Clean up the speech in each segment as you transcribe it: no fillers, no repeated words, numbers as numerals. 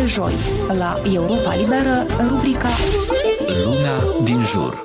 joi, la Europa Liberă, rubrica Lumea din jur.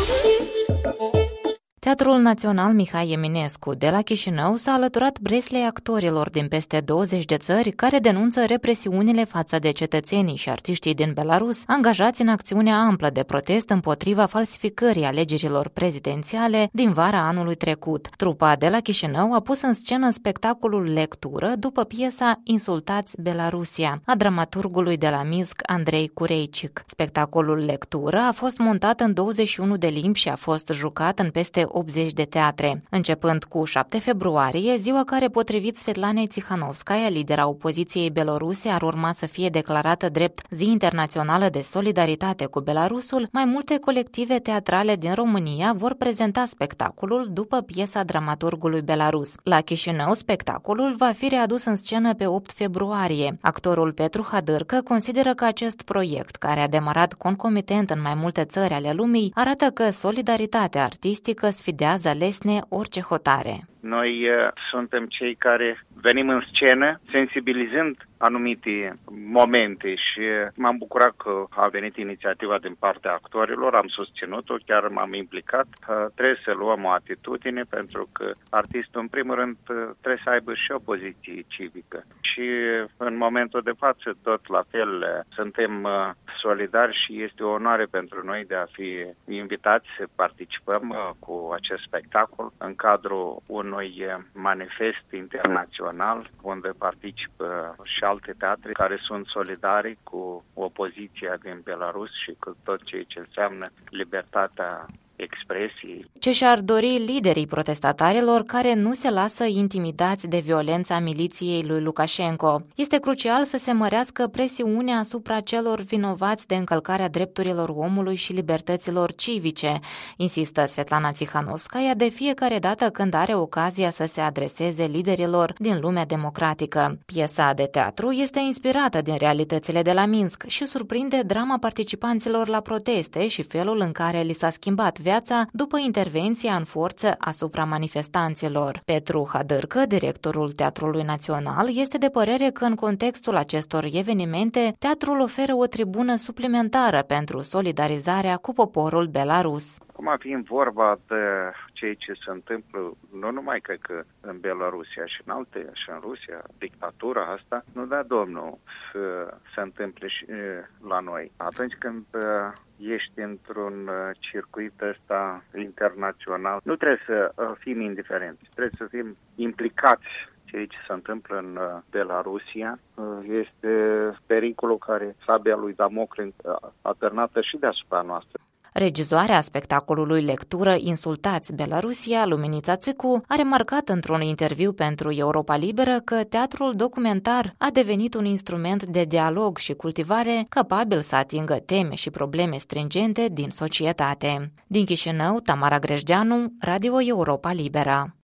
Teatrul Național Mihai Eminescu de la Chișinău s-a alăturat breslei actorilor din peste 20 de țări care denunță represiunile față de cetățenii și artiștii din Belarus angajați în acțiunea amplă de protest împotriva falsificării alegerilor prezidențiale din vara anului trecut. Trupa de la Chișinău a pus în scenă spectacolul Lectură după piesa Insultați Belarusia a dramaturgului de la Minsk Andrei Cureicic. Spectacolul Lectură a fost montat în 21 de limbi și a fost jucat în peste 80 de teatre. Începând cu 7 februarie, ziua care, potrivit Svetlanei Țihanovskaya, lidera opoziției beloruse, ar urma să fie declarată drept Zi Internațională de Solidaritate cu Belarusul, mai multe colective teatrale din România vor prezenta spectacolul după piesa dramaturgului belarus. La Chișinău, spectacolul va fi readus în scenă pe 8 februarie. Actorul Petru Hadârcă consideră că acest proiect, care a demarat concomitent în mai multe țări ale lumii, arată că solidaritatea artistică sfidează lesne orice hotare. Noi suntem cei care venim în scenă sensibilizând anumite momente și m-am bucurat că a venit inițiativa din partea actorilor, am susținut-o, chiar m-am implicat. Trebuie să luăm o atitudine pentru că artistul, în primul rând, trebuie să aibă și o poziție civică. Și în momentul de față, tot la fel, suntem solidari și este o onoare pentru noi de a fi invitați să participăm cu acest spectacol în cadrul unui manifest internațional unde participă și alte teatre care sunt solidari cu opoziția din Belarus și cu tot ceea ce înseamnă libertatea expresii. Ce și-ar dori liderii protestatarilor care nu se lasă intimidați de violența miliției lui Lukashenko. Este crucial să se mărească presiunea asupra celor vinovați de încălcarea drepturilor omului și libertăților civice, insistă Svetlana Țihanovskaya de fiecare dată când are ocazia să se adreseze liderilor din lumea democratică. Piesa de teatru este inspirată din realitățile de la Minsk și surprinde drama participanților la proteste și felul în care li s-a schimbat viața după intervenția în forță asupra manifestanților. Petru Hadârcă, directorul Teatrului Național, este de părere că în contextul acestor evenimente, teatrul oferă o tribună suplimentară pentru solidarizarea cu poporul belarus. Acum fiind vorba de ceea ce se întâmplă, nu numai cred că în Belarusia și în alte, și în Rusia, dictatura asta, nu da, domnul, să se întâmple și la noi. Atunci când ești într-un circuit ăsta internațional, nu trebuie să fim indiferenți, trebuie să fim implicați. Ceea ce se întâmplă în Belarusia este pericolul care sabia lui Damocle atârnată și deasupra noastră. Regizoarea spectacolului Lectură Insultați Belarusia, Luminița Țicu, a remarcat într-un interviu pentru Europa Liberă că teatrul documentar a devenit un instrument de dialog și cultivare capabil să atingă teme și probleme stringente din societate. Din Chișinău, Tamara Grejdeanu, Radio Europa Liberă.